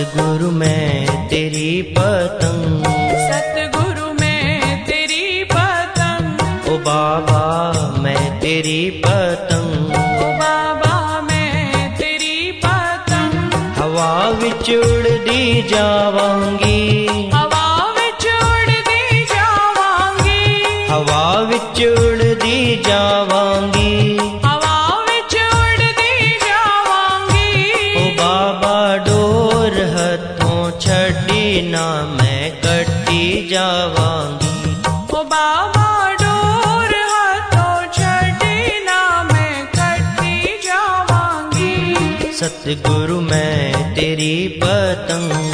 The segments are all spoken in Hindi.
सतगुरु मैं तेरी पतंग, सतगुरु मैं तेरी पतंग। ओ बाबा मैं तेरी पतंग, ओ बाबा मैं तेरी पतंग। हवा विच उड़दी जावांगी, हवा विच उड़दी जावांगी, हवा विच उड़दी जावांगी। हवा विच उड़दी जावांगी। ओ बाबा डोर हथों छड़ी ना मैं कटी जावांगी। ओ बाबा डोर हाथों छड़ी ना मैं कटी जावांगी। सतगुरु मैं तेरी पतंग,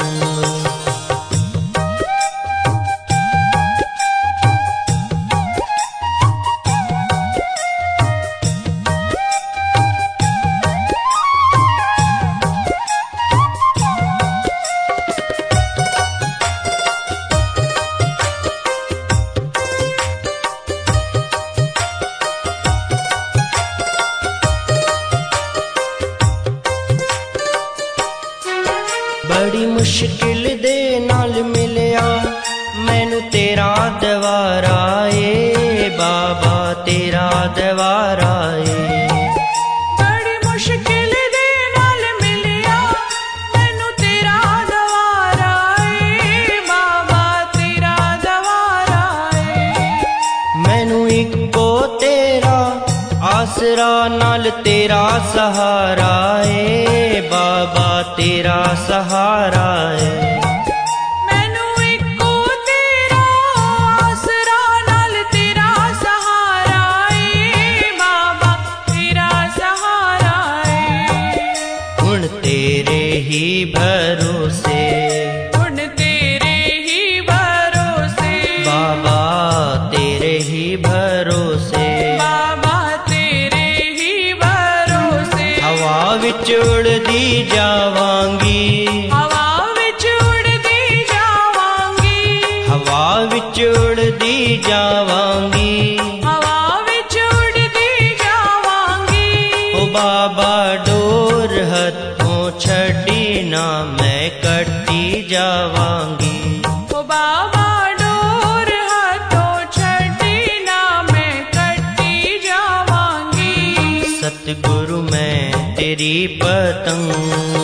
बड़ी मुश्किल दे नाल मिलिया मैनू तेरा दवारा ए बाबा, तेरा दवारा ए। बड़ी मुश्किल दे नाल मिलिया मैनू तेरा दवारा ए बाबा, तेरा दवारा ए। मैनू इको तेरा आसरा नाल तेरा सहारा ए बाबा, तेरा सहारा है। मैनू इको तेरा आसरा नाल तेरा सहारा ए बाबा, तेरा सहारा है। हुण तेरे ही भरोसे, हुण तेरे ही भरोसे बाबा तेरे ही भरोसे। बाबा तेरे ही भरोसे। हवा विच उड़दी जावांगी, हवा विच उड़दी जावांगी, हवा विच उड़दी जावांगी। हवा विच उड़दी जावांगी। ओ बाबा डोर हथों छड़ी ना मैं कटी जावांगी। ओ बाबा डोर हाथों छड़ी ना मैं कटी जावांगी। सतगुरु मैं तेरी पतंग,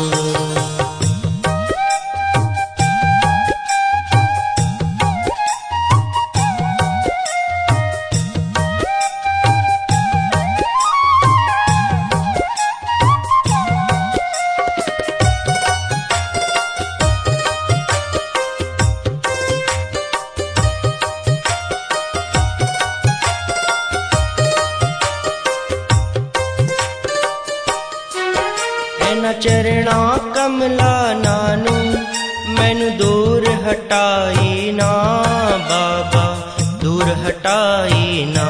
चरणा कमला नानू मैनू दूर हटाई ना बाबा, दूर हटाई ना।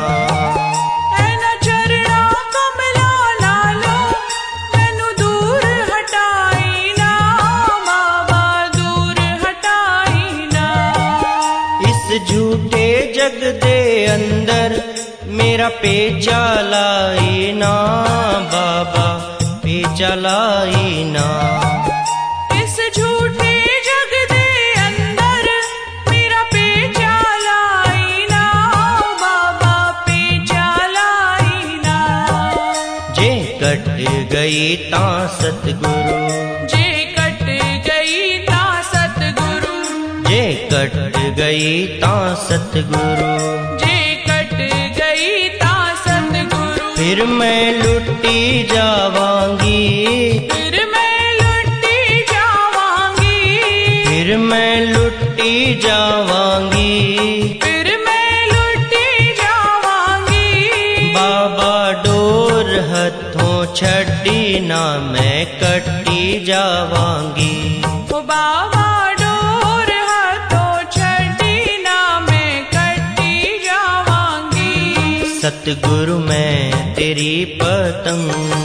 चरणा कमला नालो मैनू दूर हटाई ना बाबा, दूर हटाई ना। इस झूठे जग दे अंदर मेरा पेचा लाई ना बाबा, पेचा लाई ना। इस झूठे जग दे अंदर मेरा पेचा लाई ना बाबा, पेचा लाई ना। जे कट गई ता सतगुरु, जे कट गई ता सतगुरु, जे कट गई ता सतगुरु। जे कट गई ता सतगुरु। फिर मैं लुटी जावांगी, फिर मैं लुटी जावांगी, फिर मैं लुटी जावांगी। फिर मैं लुटी जावांगी। बाबा डोर हथों छड़ी ना मैं कटी जावांगी। ओ बाबा डोर हाथों छड़ी ना मैं कटी जावांगी। सतगुरु मैं तेरी पतंग,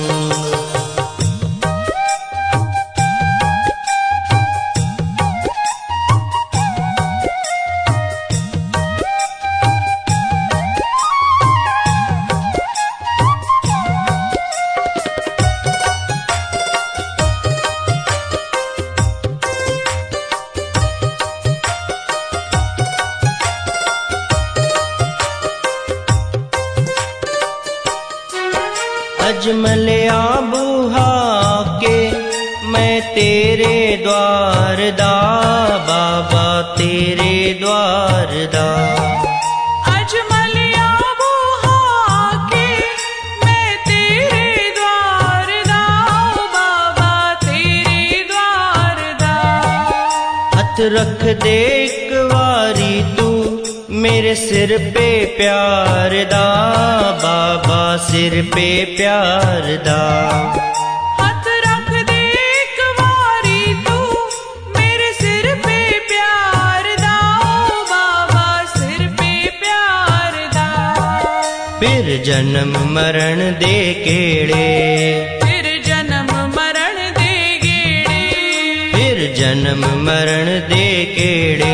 प्यार दा बाबा तेरे द्वार दा। अजमलिया बुहा के मैं तेरे द्वार दा बाबा तेरे द्वार दा। हथ रख दे एक वारी तू मेरे सिर पे प्यार दा बाबा सिर पे प्यार दा। हाथ रख दे एक वारी तू मेरे सिर पे प्यार दा बाबा सिर पे प्यार दा। फिर जन्म मरण दे केड़े फिर जन्म मरण दे गेड़े। फिर जन्म मरण दे केड़े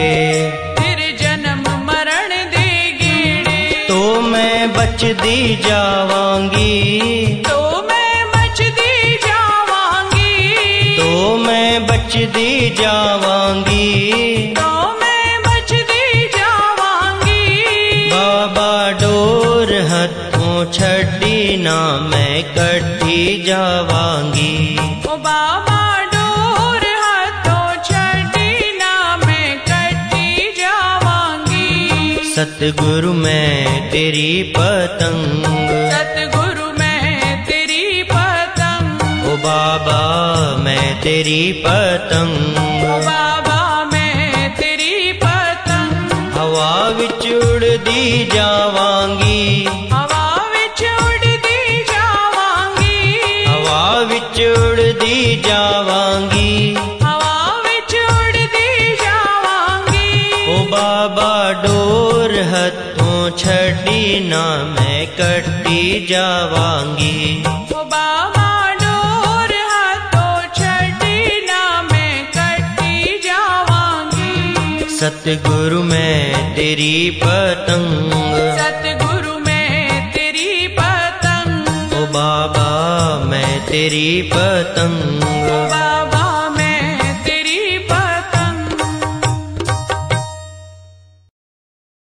बचदी जावांगी तो मैं बचदी जावांगी। तो मैं बचदी जावांगी तो मैं बचदी जावांगी। बाबा डोर हथों छड़ी ना मैं कटी जावांगी। ओ बाबा डोर हाथों छड़ी ना मैं कटी जावांगी। सतगुरु मैं तेरी पतंग सतगुरु मैं तेरी पतंग। ओ बाबा मैं तेरी पतंग। ओ बाबा मैं तेरी पतंग। हवा विच उड़दी जावांगी हवा विच उड़दी जावांगी। हवा विच उड़दी जावांगी हवा विच उड़दी जावांगी। ओ बाबा डोर हथों छड़ी ना मैं कटी जावांगी। ओ बाबा डोर हाथों छड़ी ना मैं कटी जावांगी। सतगुरु मैं तेरी पतंग सतगुरु मैं तेरी पतंग। ओ बाबा मैं तेरी पतंग। ओ